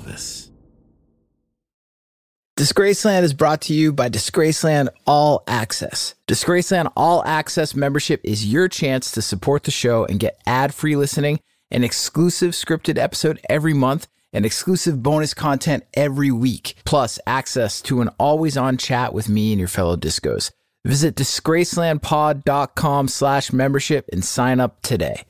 Elvis. Disgraceland is brought to you by Disgraceland All Access. Disgraceland All Access membership is your chance to support the show and get ad-free listening, an exclusive scripted episode every month, and exclusive bonus content every week, plus access to an always-on chat with me and your fellow discos. Visit disgracelandpod.com/membership and sign up today.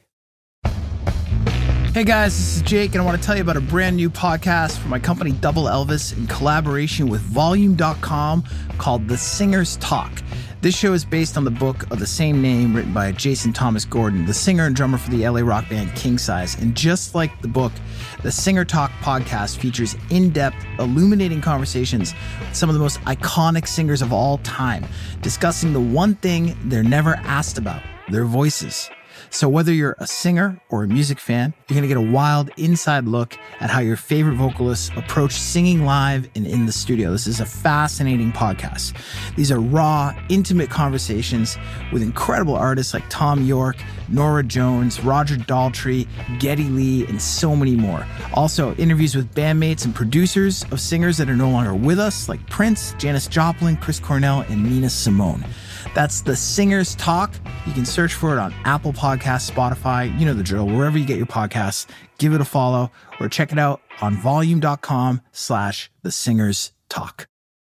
Hey guys, this is Jake, and I want to tell you about a brand new podcast from my company Double Elvis in collaboration with Volume.com called The Singer's Talk. This show is based on the book of the same name written by Jason Thomas Gordon, the singer and drummer for the LA rock band King Size. And just like the book, the Singer Talk podcast features in-depth, illuminating conversations with some of the most iconic singers of all time, discussing the one thing they're never asked about, their voices. So whether you're a singer or a music fan, you're going to get a wild inside look at how your favorite vocalists approach singing live and in the studio. This is a fascinating podcast. These are raw, intimate conversations with incredible artists like Thom Yorke, Norah Jones, Roger Daltrey, Geddy Lee, and so many more. Also, interviews with bandmates and producers of singers that are no longer with us, like Prince, Janis Joplin, Chris Cornell, and Nina Simone. That's The Singer's Talk. You can search for it on Apple Podcasts, Spotify, you know the drill, wherever you get your podcasts. Give it a follow or check it out on volume.com/The Singer's Talk.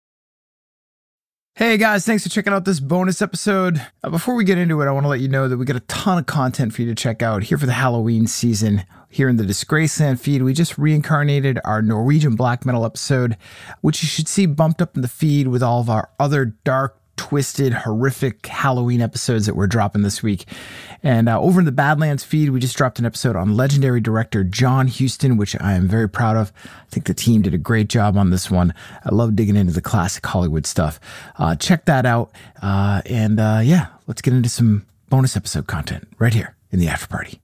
Hey guys, thanks for checking out this bonus episode. Before we get into it, I want to let you know that we got a ton of content for you to check out here for the Halloween season. Here in the Disgraceland feed, we just reincarnated our Norwegian black metal episode, which you should see bumped up in the feed with all of our other dark, twisted, horrific Halloween episodes that we're dropping this week. And over in the Badlands feed, we just dropped an episode on legendary director John Huston, which I am very proud of. I think the team did a great job on this one. I love digging into the classic Hollywood stuff. Check that out. Yeah, let's get into some bonus episode content right here in the After Party.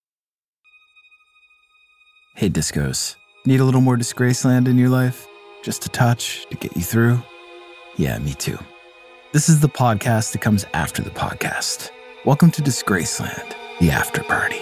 Hey discos, need a little more Disgraceland in your life? Just a touch to get you through? Yeah, me too. This is the podcast that comes after the podcast. Welcome to Disgraceland, the After Party.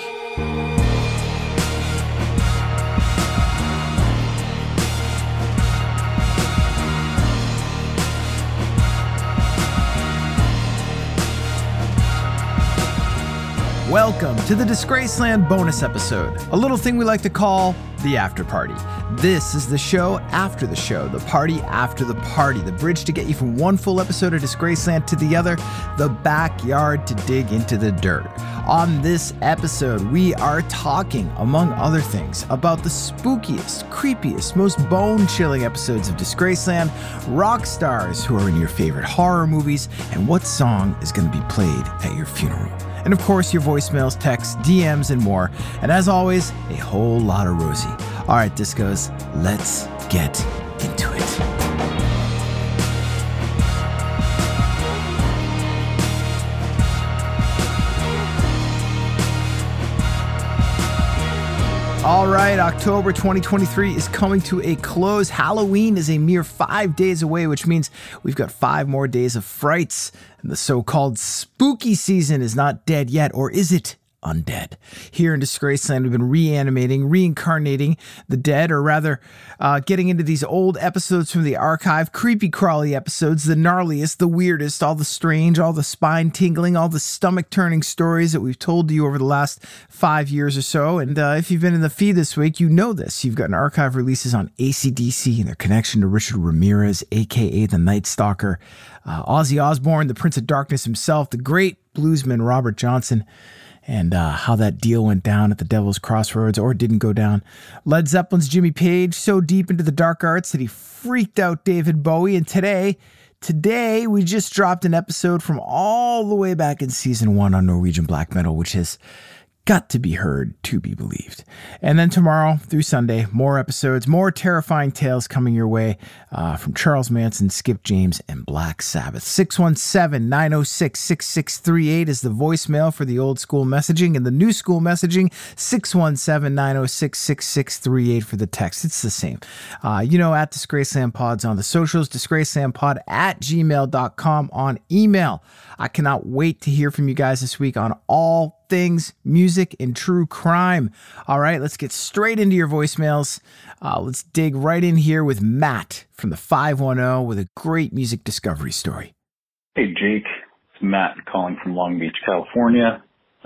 Welcome to the Disgraceland bonus episode, a little thing we like to call the After Party. This is the show after the show, the party after the party, the bridge to get you from one full episode of Disgraceland to the other, the backyard to dig into the dirt. On this episode, we are talking, among other things, about the spookiest, creepiest, most bone-chilling episodes of Disgraceland, rock stars who are in your favorite horror movies, and what song is going to be played at your funeral. And of course, your voicemails, texts, DMs, and more. And as always, a whole lot of Rosie. All right, discos, let's get into it. All right, October 2023 is coming to a close. Halloween is a mere 5 days away, which means we've got 5 more days of frights. And the so-called spooky season is not dead yet, or is it undead? Here in Disgraceland, we've been reincarnating the dead, or rather getting into these old episodes from the archive, creepy crawly episodes, the gnarliest, the weirdest, all the strange, all the spine tingling, all the stomach turning stories that we've told you over the last 5 years or so. And if you've been in the feed this week, you know this. You've got an archive releases on AC/DC and their connection to Richard Ramirez, aka the Night Stalker, Ozzy Osbourne, the Prince of Darkness himself, the great bluesman Robert Johnson, and how that deal went down at the Devil's Crossroads, or didn't go down. Led Zeppelin's Jimmy Page, so deep into the dark arts that he freaked out David Bowie. And today we just dropped an episode from all the way back in season 1 on Norwegian black metal, which has got to be heard to be believed. And then tomorrow through Sunday, more episodes, more terrifying tales coming your way from Charles Manson, Skip James, and Black Sabbath. 617-906-6638 is the voicemail for the old school messaging, and the new school messaging, 617-906-6638 for the text. It's the same. At Disgraceland Pods on the socials, disgracelandpod@gmail.com on email. I cannot wait to hear from you guys this week on all things music and true crime. All right, let's get straight into your voicemails. Let's dig right in here with Matt from the 510 with a great music discovery story. Hey, Jake. It's Matt calling from Long Beach, California.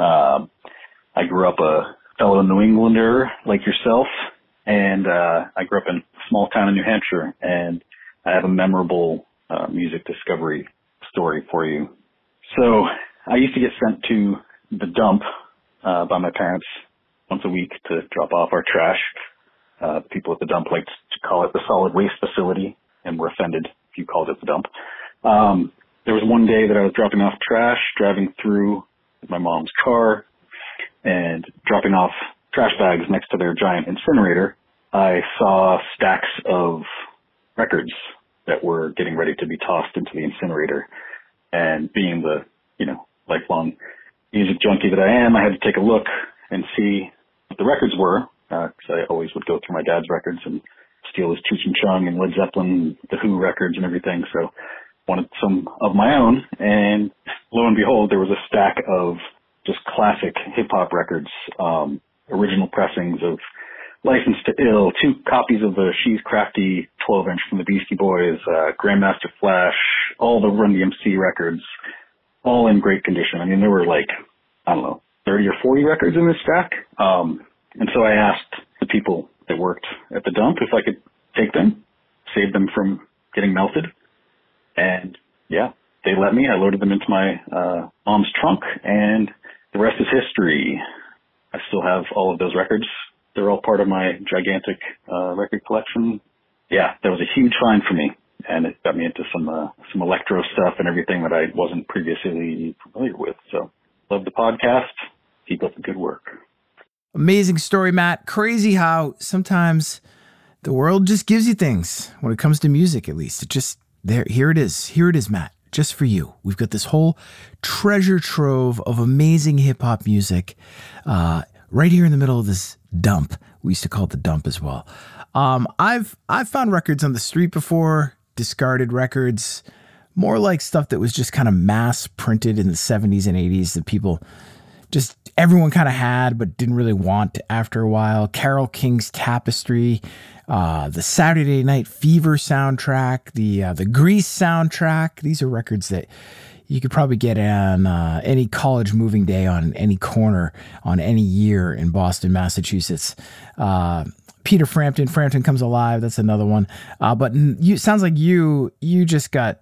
I grew up a fellow New Englander like yourself, and I grew up in a small town in New Hampshire, and I have a memorable music discovery story for you. So I used to get sent to the dump by my parents once a week to drop off our trash. People at the dump liked to call it the solid waste facility, and were offended if you called it the dump. There was one day that I was dropping off trash, driving through my mom's car, and dropping off trash bags next to their giant incinerator. I saw stacks of records that were getting ready to be tossed into the incinerator. And being the, lifelong music junkie that I am, I had to take a look and see what the records were, because I always would go through my dad's records and steal his Cheech and Chong and Led Zeppelin, the Who records and everything. So wanted some of my own, and lo and behold, there was a stack of just classic hip-hop records, original pressings of License to Ill, 2 copies of the She's Crafty 12-inch from the Beastie Boys, Grandmaster Flash, all the Run DMC records, all in great condition. I mean, there were 30 or 40 records in this stack. And so I asked the people that worked at the dump if I could take them, save them from getting melted. And yeah, they let me. I loaded them into my mom's trunk, and the rest is history. I still have all of those records. They're all part of my gigantic record collection. Yeah, that was a huge find for me, and it got me into some electro stuff and everything that I wasn't previously familiar with. So, love the podcast. Keep up the good work. Amazing story, Matt. Crazy how sometimes the world just gives you things when it comes to music, at least. It just, here it is. Here it is, Matt. Just for you. We've got this whole treasure trove of amazing hip-hop music right here in the middle of this dump. We used to call it the dump as well. I've found records on the street before, discarded records, more like stuff that was just kind of mass printed in the 70s and 80s that people just, everyone kind of had but didn't really want after a while. Carole King's Tapestry, the Saturday Night Fever soundtrack, the Grease soundtrack. These are records that you could probably get on any college moving day on any corner on any year in Boston, Massachusetts. Peter Frampton Comes Alive. That's another one. But sounds like you just got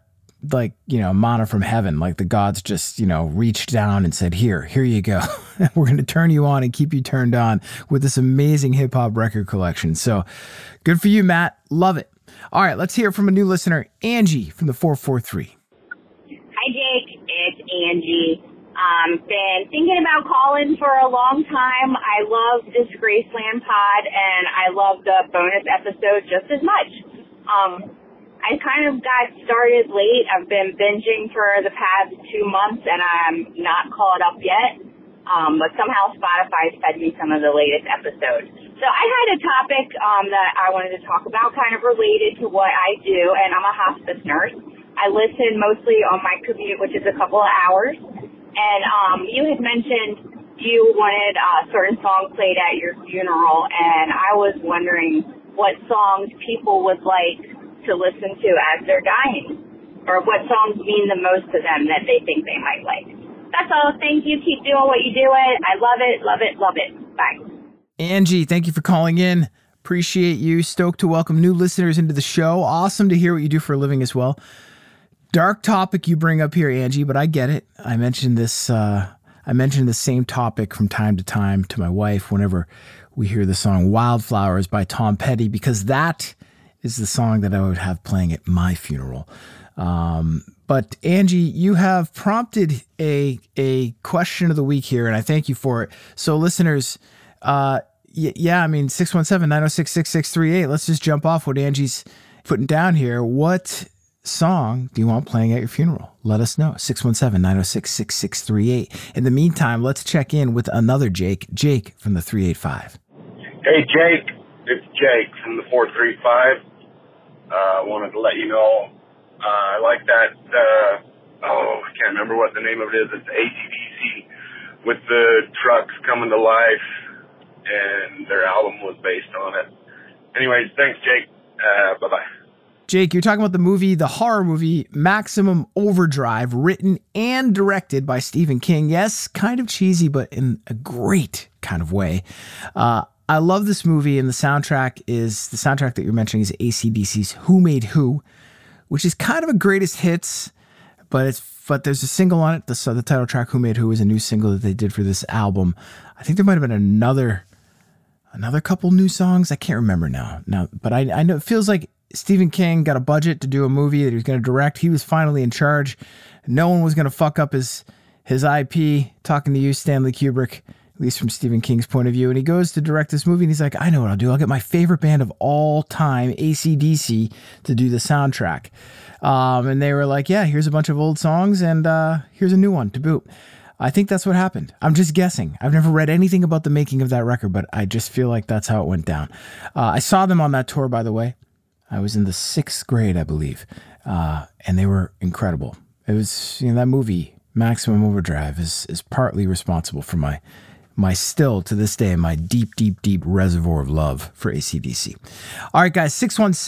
manna from heaven. Like the gods just, reached down and said, here you go. We're going to turn you on and keep you turned on with this amazing hip hop record collection. So good for you, Matt. Love it. All right, let's hear from a new listener, Angie from the 443. Hi, Jake. It's Angie. Been thinking about calling for a long time. I love this Graceland pod, and I love the bonus episode just as much. I kind of got started late. I've been binging for the past 2 months, and I'm not caught up yet. But somehow Spotify fed me some of the latest episodes. So I had a topic that I wanted to talk about, kind of related to what I do, and I'm a hospice nurse. I listen mostly on my commute, which is a couple of hours. And you had mentioned you wanted certain songs played at your funeral, and I was wondering what songs people would like to listen to as they're dying, or what songs mean the most to them that they think they might like. That's all. Thank you. Keep doing what you do. I love it, love it, love it. Bye. Angie, thank you for calling in. Appreciate you. Stoked to welcome new listeners into the show. Awesome to hear what you do for a living as well. Dark topic you bring up here, Angie, but I get it. I mentioned this. I mentioned the same topic from time to time to my wife whenever we hear the song "Wildflowers" by Tom Petty, because that is the song that I would have playing at my funeral. But Angie, you have prompted a question of the week here, and I thank you for it. So listeners, 617-906-6638. Let's just jump off what Angie's putting down here. What song do you want playing at your funeral? Let us know. 617-906-6638. In the meantime, let's check in with another Jake from the 385. Hey, Jake. It's Jake from the 435. I wanted to let you know I like that, I can't remember what the name of it is. It's AC/DC with the trucks coming to life, and their album was based on it. Anyways, thanks, Jake. Bye-bye. Jake, you're talking about the horror movie Maximum Overdrive, written and directed by Stephen King. Yes, kind of cheesy, but in a great kind of way. I love this movie, and the soundtrack that you're mentioning is AC/DC's Who Made Who, which is kind of a greatest hits, but there's a single on it. The title track Who Made Who is a new single that they did for this album. I think there might have been another couple new songs. I can't remember now, but I know it feels like Stephen King got a budget to do a movie that he was going to direct. He was finally in charge. No one was going to fuck up his IP. Talking to you, Stanley Kubrick, at least from Stephen King's point of view. And he goes to direct this movie, and he's like, I know what I'll do. I'll get my favorite band of all time, AC/DC, to do the soundtrack. And they were like, yeah, here's a bunch of old songs, and here's a new one to boot. I think that's what happened. I'm just guessing. I've never read anything about the making of that record, but I just feel like that's how it went down. I saw them on that tour, by the way. I was in the 6th grade, I believe, and they were incredible. It was, that movie, Maximum Overdrive, is partly responsible for my still, to this day, my deep, deep, deep reservoir of love for AC/DC. All right, guys,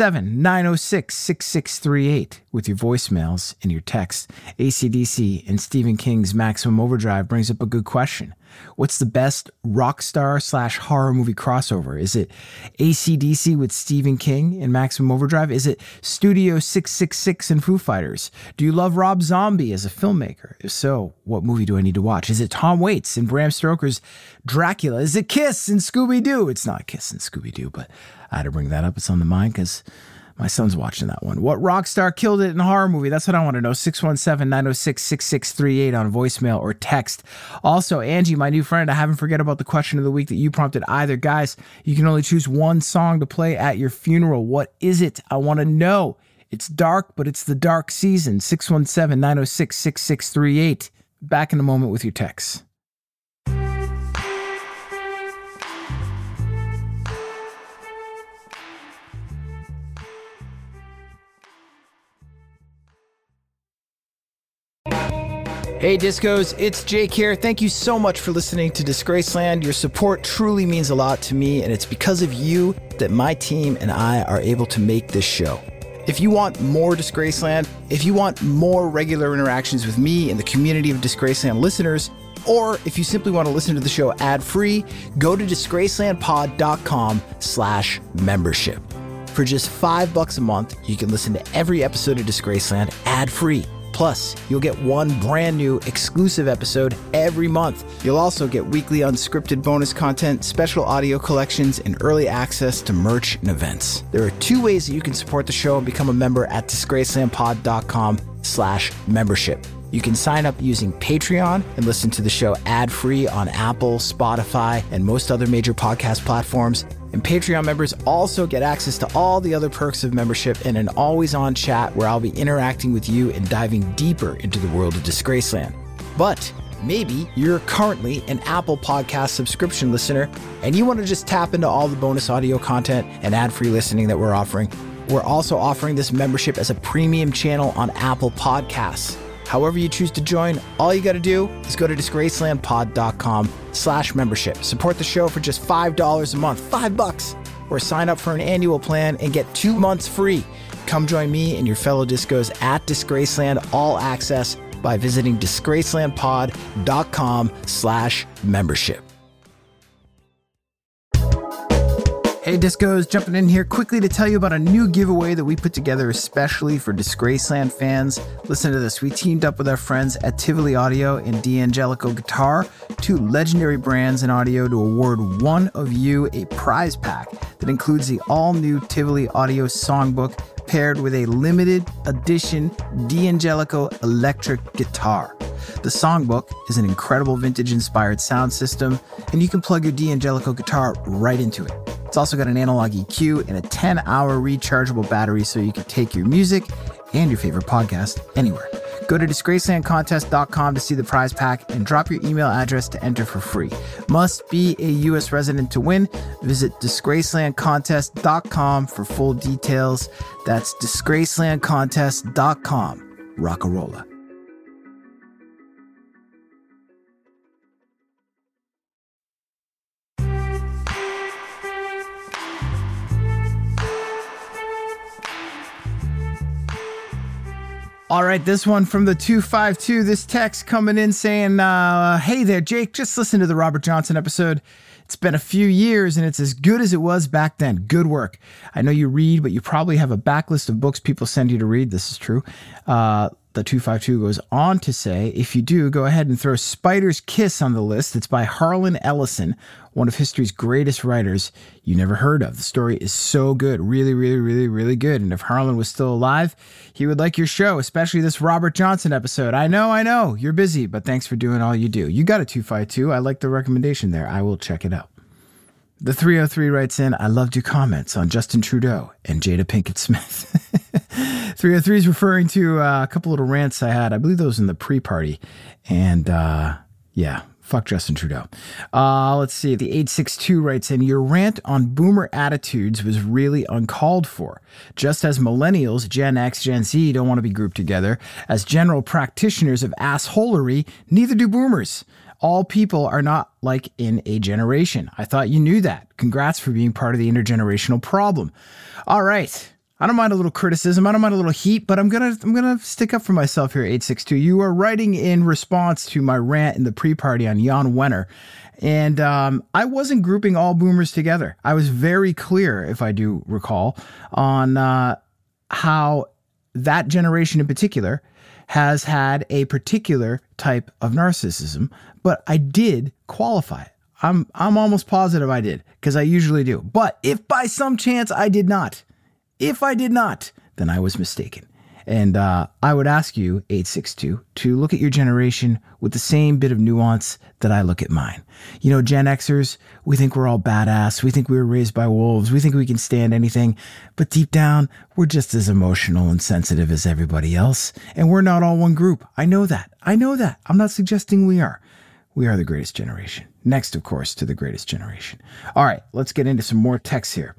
617-906-6638 with your voicemails and your texts. AC/DC and Stephen King's Maximum Overdrive brings up a good question. What's the best rock star / horror movie crossover? Is it AC/DC with Stephen King in Maximum Overdrive? Is it Studio 666 and Foo Fighters? Do you love Rob Zombie as a filmmaker? If so, what movie do I need to watch? Is it Tom Waits and Bram Stoker's Dracula? Is it Kiss and Scooby-Doo? It's not Kiss and Scooby-Doo, but I had to bring that up. It's on the mind because my son's watching that one. What rock star killed it in a horror movie? That's what I want to know. 617-906-6638 on voicemail or text. Also, Angie, my new friend, I haven't forget about the question of the week that you prompted either. Guys, you can only choose one song to play at your funeral. What is it? I want to know. It's dark, but it's the dark season. 617-906-6638. Back in a moment with your texts. Hey Discos, it's Jake here. Thank you so much for listening to Disgraceland. Your support truly means a lot to me, and it's because of you that my team and I are able to make this show. If you want more Disgraceland, if you want more regular interactions with me and the community of Disgraceland listeners, or if you simply want to listen to the show ad-free, go to disgracelandpod.com/membership. For just $5 a month, you can listen to every episode of Disgraceland ad-free. Plus, you'll get one brand new exclusive episode every month. You'll also get weekly unscripted bonus content, special audio collections, and early access to merch and events. There are 2 ways that you can support the show and become a member at disgracelandpod.com/membership. You can sign up using Patreon and listen to the show ad-free on Apple, Spotify, and most other major podcast platforms. And Patreon members also get access to all the other perks of membership and an always-on chat where I'll be interacting with you and diving deeper into the world of Disgraceland. But maybe you're currently an Apple Podcast subscription listener and you want to just tap into all the bonus audio content and ad-free listening that we're offering. We're also offering this membership as a premium channel on Apple Podcasts. However you choose to join, all you got to do is go to disgracelandpod.com/membership. Support the show for just $5 a month, $5, or sign up for an annual plan and get 2 months free. Come join me and your fellow discos at Disgraceland All Access by visiting disgracelandpod.com/membership. Hey Discos, jumping in here quickly to tell you about a new giveaway that we put together especially for Disgraceland fans. Listen to this. We teamed up with our friends at Tivoli Audio and D'Angelico Guitar, 2 legendary brands in audio, to award one of you a prize pack that includes the all-new Tivoli Audio songbook paired with a limited edition D'Angelico electric guitar. The songbook is an incredible vintage-inspired sound system, and you can plug your D'Angelico guitar right into it. It's also got an analog EQ and a 10-hour rechargeable battery so you can take your music and your favorite podcast anywhere. Go to disgracelandcontest.com to see the prize pack and drop your email address to enter for free. Must be a U.S. resident to win. Visit disgracelandcontest.com for full details. That's disgracelandcontest.com. Rockarola. All right, this one from the 252. This text coming in saying, hey there, Jake, just listen to the Robert Johnson episode. It's been a few years and it's as good as it was back then. Good work. I know you read, but you probably have a backlist of books people send you to read. This is true. The 252 goes on to say, if you do, go ahead and throw Spider's Kiss on the list. It's by Harlan Ellison, one of history's greatest writers you never heard of. The story is so good. Really, really, really, really good. And if Harlan was still alive, he would like your show, especially this Robert Johnson episode. I know. You're busy, but thanks for doing all you do. You got a 252. I like the recommendation there. I will check it out. The 303 writes in, I loved your comments on Justin Trudeau and Jada Pinkett Smith. 303 is referring to a couple little rants I had. I believe those in the pre-party. And yeah, fuck Justin Trudeau. Let's see. The 862 writes in, your rant on boomer attitudes was really uncalled for. Just as millennials, Gen X, Gen Z don't want to be grouped together as general practitioners of assholery, neither do boomers. All people are not like in a generation. I thought you knew that. Congrats for being part of the intergenerational problem. All right. I don't mind a little criticism. I don't mind a little heat, but I'm gonna stick up for myself here, 862. You are writing in response to my rant in the pre-party on Jan Wenner. And I wasn't grouping all boomers together. I was very clear, if I do recall, on how that generation in particular has had a particular type of narcissism, but I did qualify it. I'm almost positive I did, because I usually do. But if by some chance I did not, then I was mistaken. And I would ask you, 862, to look at your generation with the same bit of nuance that I look at mine. You know, Gen Xers, we think we're all badass. We think we were raised by wolves. We think we can stand anything. But deep down, we're just as emotional and sensitive as everybody else. And we're not all one group. I know that. I'm not suggesting we are. We are the greatest generation. Next, of course, to the greatest generation. All right, let's get into some more texts here.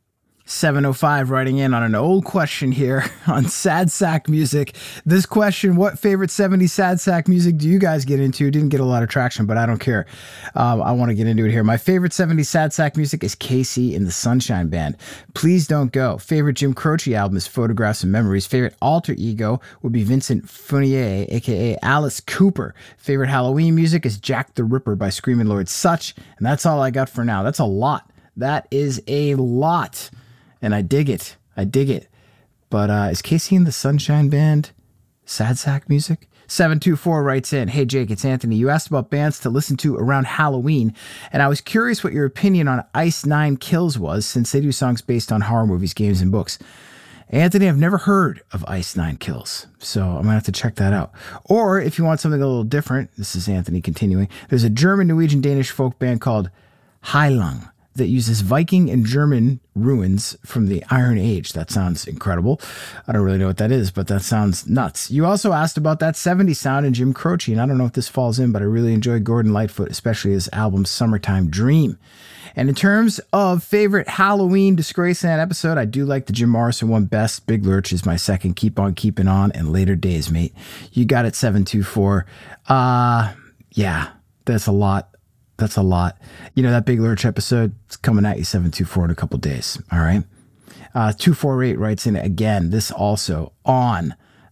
705 writing in on an old question here on sad sack music. This question, what favorite 70s sad sack music do you guys get into? Didn't get a lot of traction, but I don't care. I want to get into it here. My favorite 70s sad sack music is KC and the Sunshine Band. Please Don't Go. Favorite Jim Croce album is Photographs and Memories. Favorite alter ego would be Vincent Funier, aka Alice Cooper. Favorite Halloween music is Jack the Ripper by Screaming Lord Sutch. And that's all I got for now. That's a lot. That is a lot. And I dig it. But is KC and the Sunshine Band sad sack music? 724 writes in, hey Jake, it's Anthony. You asked about bands to listen to around Halloween, and I was curious what your opinion on Ice Nine Kills was, since they do songs based on horror movies, games, and books. Anthony, I've never heard of Ice Nine Kills, so I'm going to have to check that out. Or if you want something a little different, this is Anthony continuing, there's a German, Norwegian, Danish folk band called Heilung that uses Viking and German ruins from the Iron Age. That sounds incredible. I don't really know what that is, but that sounds nuts. You also asked about that 70s sound in Jim Croce, and I don't know if this falls in, but I really enjoy Gordon Lightfoot, especially his album Summertime Dream. And in terms of favorite Halloween Disgraceland episode, I do like the Jim Morrison one best. Big Lurch is my second. Keep on keeping on, and Later Days, mate. You got it, 724. Yeah, that's a lot. You know, that Big Lurch episode is coming at you, 724, in a couple days. All right. 248 writes in again, this also on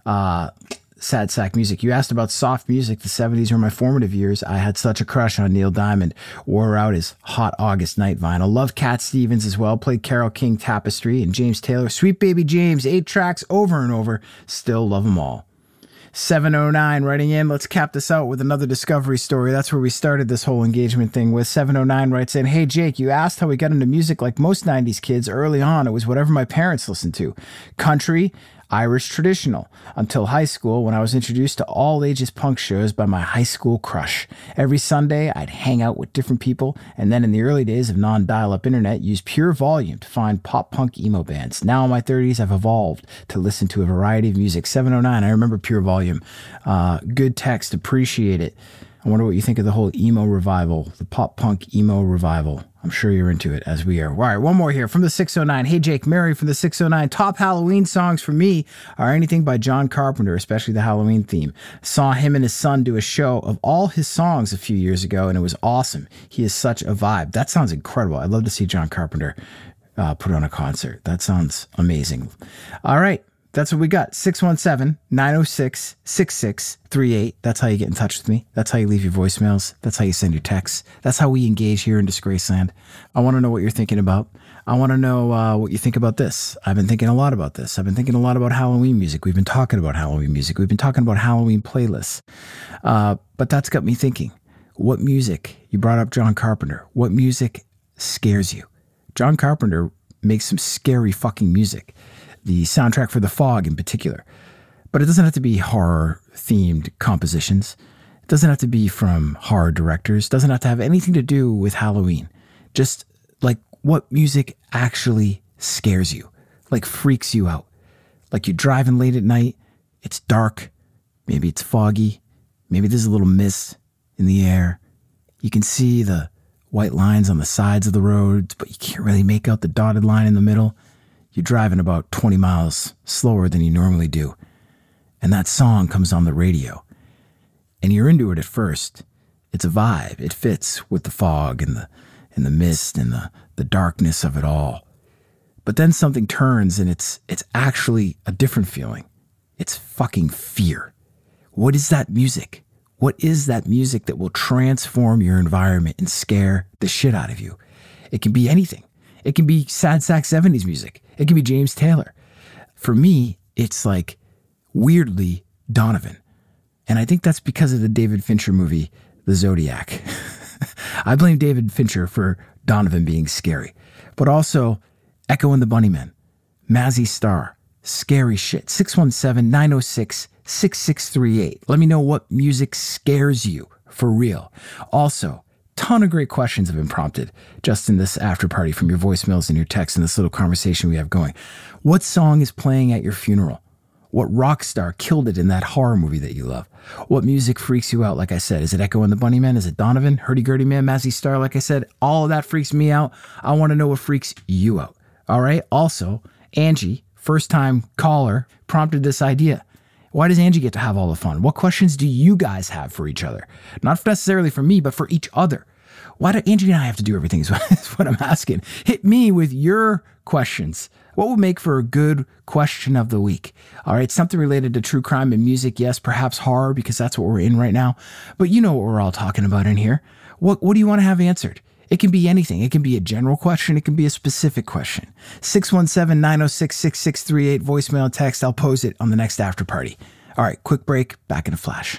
sad sack music. You asked about soft music. The 70s were my formative years. I had such a crush on Neil Diamond. Wore out his Hot August Night vinyl. Loved Cat Stevens as well. Played Carole King, Tapestry, and James Taylor. Sweet Baby James, 8 tracks over and over. Still love them all. 709 writing in, let's cap this out with another discovery story. That's where we started this whole engagement thing with. 709 writes in, hey Jake, you asked how we got into music. Like most 90s kids early on, it was whatever my parents listened to. Country, Irish traditional, until high school when I was introduced to all ages punk shows by my high school crush. Every Sunday, I'd hang out with different people, and then in the early days of non-dial-up internet, use Pure Volume to find pop-punk emo bands. Now in my 30s, I've evolved to listen to a variety of music. 709, I remember Pure Volume. Good text, appreciate it. I wonder what you think of the whole emo revival, the pop-punk emo revival. I'm sure you're into it, as we are. All right, one more here from the 609. Hey, Jake, Mary from the 609. Top Halloween songs for me are anything by John Carpenter, especially the Halloween theme. Saw him and his son do a show of all his songs a few years ago, and it was awesome. He is such a vibe. That sounds incredible. I'd love to see John Carpenter put on a concert. That sounds amazing. All right. That's what we got. 617-906-6638. That's how you get in touch with me. That's how you leave your voicemails. That's how you send your texts. That's how we engage here in Disgraceland. I want to know what you're thinking about. I want to know what you think about this. I've been thinking a lot about this. I've been thinking a lot about Halloween music. We've been talking about Halloween music. We've been talking about Halloween playlists. But that's got me thinking. What music? You brought up John Carpenter. What music scares you? John Carpenter makes some scary fucking music. The soundtrack for The Fog in particular. But it doesn't have to be horror-themed compositions. It doesn't have to be from horror directors. It doesn't have to have anything to do with Halloween. Just like what music actually scares you, like freaks you out. Like you're driving late at night, it's dark, maybe it's foggy, maybe there's a little mist in the air. You can see the white lines on the sides of the roads, but you can't really make out the dotted line in the middle. You're driving about 20 miles slower than you normally do. And that song comes on the radio. And you're into it at first. It's a vibe. It fits with the fog and the mist and the darkness of it all. But then something turns and it's actually a different feeling. It's fucking fear. What is that music? What is that music that will transform your environment and scare the shit out of you? It can be anything. It can be sad sack 70s music. It can be James Taylor. For me, it's like weirdly Donovan. And I think that's because of the David Fincher movie, The Zodiac. I blame David Fincher for Donovan being scary. But also Echo and the Bunnymen, Mazzy Star, scary shit. 617-906-6638. Let me know what music scares you for real. Also, ton of great questions have been prompted just in this after party from your voicemails and your texts and this little conversation we have going. What song is playing at your funeral? What rock star killed it in that horror movie that you love? What music freaks you out? Like I said, is it Echo and the Bunnymen? Is it Donovan? Hurdy-Gurdy Man? Mazzy Star? Like I said, all of that freaks me out. I want to know what freaks you out. All right. Also, Angie, first-time caller, prompted this idea. Why does Angie get to have all the fun? What questions do you guys have for each other? Not necessarily for me, but for each other. Why do Angie and I have to do everything is what I'm asking. Hit me with your questions. What would make for a good question of the week? All right, something related to true crime and music. Yes, perhaps horror, because that's what we're in right now. But you know what we're all talking about in here. What do you want to have answered? It can be anything. It can be a general question. It can be a specific question. 617-906-6638, voicemail and text. I'll pose it on the next after party. All right, quick break. Back in a flash.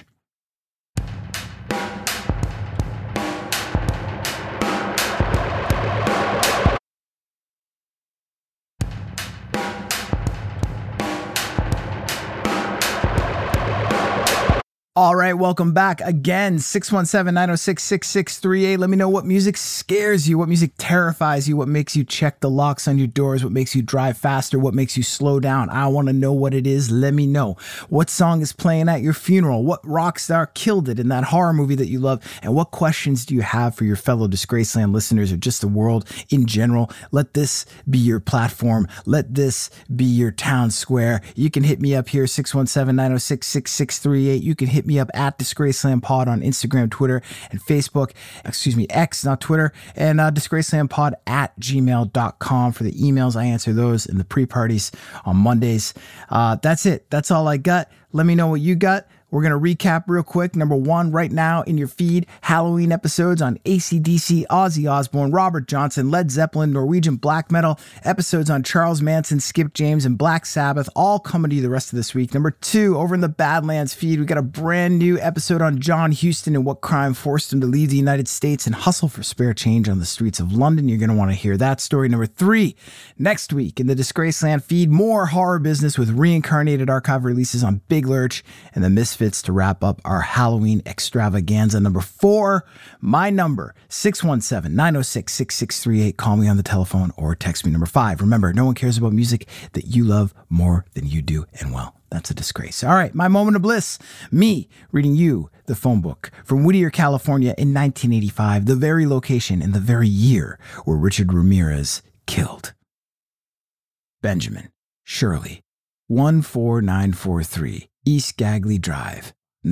All right, welcome back again. 617-906-6638. Let me know what music scares you, what music terrifies you, what makes you check the locks on your doors, what makes you drive faster, what makes you slow down. I want to know what it is. Let me know. What song is playing at your funeral? What rock star killed it in that horror movie that you love? And what questions do you have for your fellow Disgraceland listeners or just the world in general? Let this be your platform. Let this be your town square. You can hit me up here, 617-906-6638. You can hit me up at Disgraceland Pod on Instagram, Twitter, and Facebook. X, not Twitter. And DisgracelandPod at gmail.com for the emails. I answer those in the pre-parties on Mondays. That's it. That's all I got. Let me know what you got. We're going to recap real quick. Number 1 right now in your feed, Halloween episodes on AC/DC, Ozzy Osbourne, Robert Johnson, Led Zeppelin, Norwegian black metal, episodes on Charles Manson, Skip James, and Black Sabbath, all coming to you the rest of this week. Number 2, over in the Badlands feed, we got a brand new episode on John Huston and what crime forced him to leave the United States and hustle for spare change on the streets of London. You're going to want to hear that story. Number 3, next week in the Disgraceland feed, more horror business with reincarnated archive releases on Big Lurch and the Misfits to wrap up our Halloween extravaganza. Number 4, my number, 617-906-6638. Call me on the telephone or text me. Number 5, remember, no one cares about music that you love more than you do. And well, that's a disgrace. All right, my moment of bliss, me reading you the phone book from Whittier, California in 1985, the very location and the very year where Richard Ramirez killed. Benjamin, Shirley, 14943 East Gagley Drive,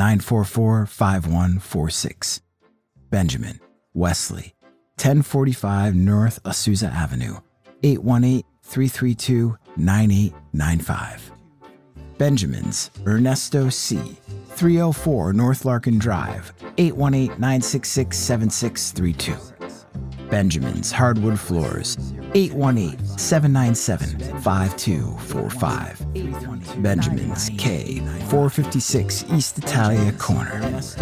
944-5146. Benjamin, Wesley, 1045 North Azusa Avenue, 818-332-9895. Benjamin's, Ernesto C., 304 North Larkin Drive, 818-966-7632. Benjamin's Hardwood Floors, 818-797-5245. Benjamin's K, 456 East Italia Corner,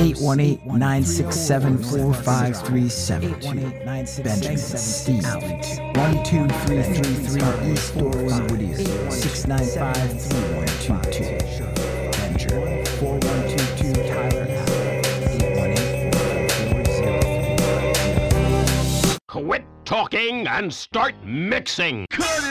818-967-4537. Benjamin's Steve, 12333 East Doris Whittier, 695-3122. Benjamin, 4122 Tyler Ave, 818-444-03. Quit talking and start mixing. Cut